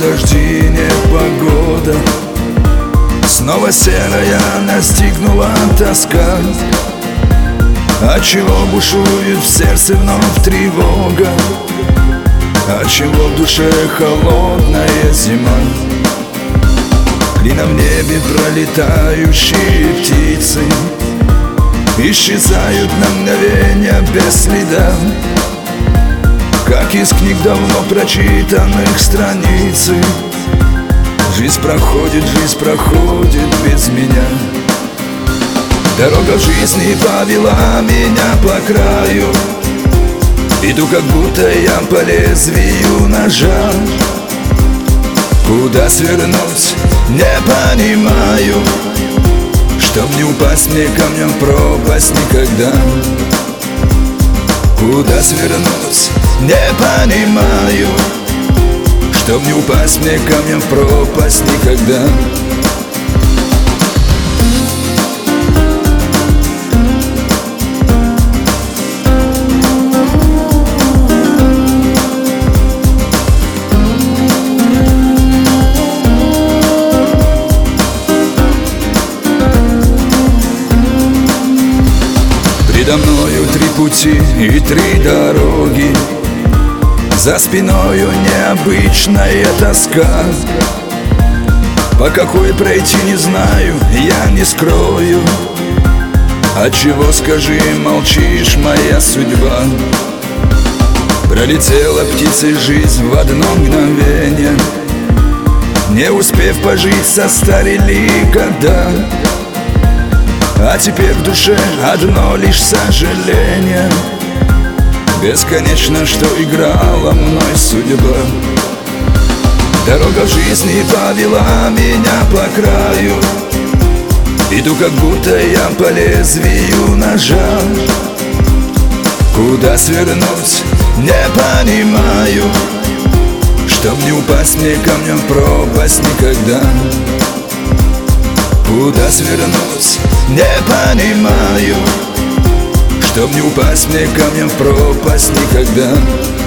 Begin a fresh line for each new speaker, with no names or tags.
дожди, непогода. Снова серая настигнула тоска. Отчего бушует в сердце вновь тревога? Отчего в душе холодная зима? Клином в небе пролетающие птицы исчезают на мгновение без следа, как из книг давно прочитанных страницы. Жизнь проходит без меня. Дорога в жизни повела меня по краю. Иду, как будто я по лезвию ножа. Куда свернуть, не понимаю, чтоб не упасть мне камнем в пропасть никогда. Куда свернуть, не понимаю, чтоб не упасть мне камнем в пропасть никогда. Передо мною три пути и три дороги, за спиною необычная тоска. По какой пройти не знаю, я не скрою. Отчего, скажи, молчишь, моя судьба? Пролетела птицей жизнь в одно мгновение, не успев пожить, состарели года. А теперь в душе одно лишь сожаление. Бесконечно, что играла мной судьба. Дорога в жизни повела меня по краю. Иду, как будто я по лезвию ножа. Куда свернуть, не понимаю, чтоб не упасть мне камнем в пропасть никогда. Куда свернуть, не понимаю, чтоб не упасть мне камнем в пропасть никогда.